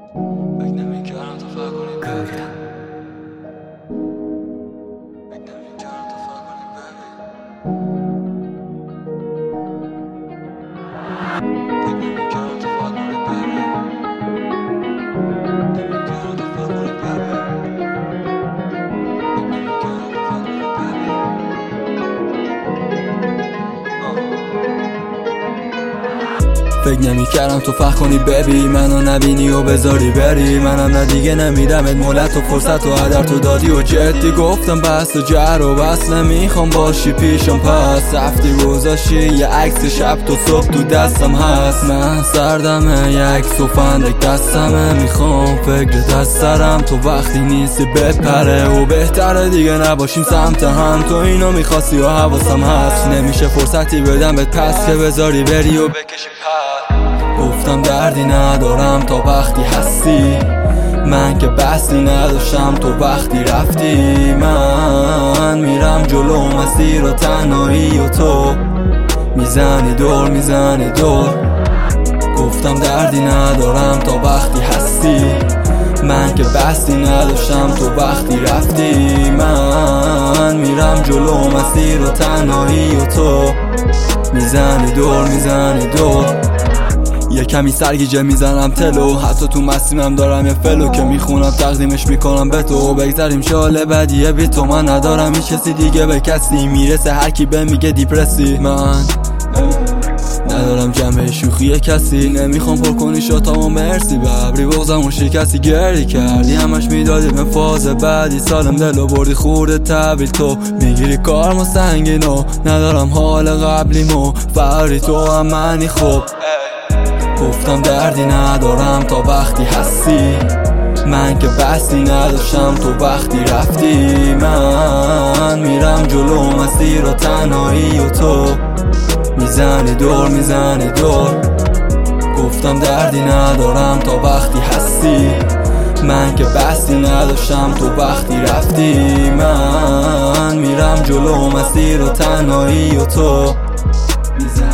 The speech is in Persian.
فکر نمی‌کردم تو فرق کنی ببین، فکر نمی‌کردم تو فرق کنی ببین، فکر نمی‌کردم تو فرق کنی ببین، نمی‌کردم تو فرق کنی ببین، فکر نمی‌کردم تو فرق کنی ببین. فکر نمی‌کردم تو فکر کنی ببی منو نبینی و بذاری بری، منم نه دیگه نمیدمت مولت و فرصت و هدر تو دادی و جدی گفتم بس و جر و بس نمیخوام باشی پیشم، پس رفتی گذاشتی یه عکس شب تو صبح تو دستم هست، من سردمه یه عکس و فندک دستمه، میخوام فکرت از سرم تو وقتی نیستی بپره و بهتره دیگه نباشیم سمت هم، تو اینو میخواستی و حواسم هست، نمیشه فرصتی بدم بهت پس که بذاری بری و بکشی پر. گفتم دردی ندارم تا وقتی هستی، من که بحثی نداشتم تو وقتی رفتی، من میرم جلو مسیر و تنهایی و تو میزنی دور میزنی دور. گفتم دردی ندارم تا وقتی هستی، من که بحثی نداشتم تو وقتی رفتی، من میرم جلو مسیر و تنهایی و تو میزنی دور میزنی دور. یه کمی سرگیجه میزنم تلو، حتی تو مسیمم دارم یه فلو که میخونم تقدیمش میکنم به تو، بگذاریم شال بدیه بی تو، من ندارم هیچ کسی دیگه به کسی میرسه هر کی به میگه دیپرسی، من ندارم جنبه شوخی کسی، نمیخوام پر کنی شاتامو مرسی ببری بغزم و شکستی گری کردی همش میدادی به فاز بعدی، سالم دلو بردی خورده تبیل تو میگیری کارمو سنگینو، ندارم حال قبلیمو فقری تو هم منی خوب. گفتم دردی ندارم تا وقتی هستی، من که بحثی نداشتم تو وقتی رفتی، من میرم جلو مسیر و تنهایی و تو میزنی دور میزنی دور. گفتم دردی ندارم تا وقتی هستی، من که بحثی نداشتم تو وقتی رفتی، من میرم جلو مسیر و تنهایی و تو میزنی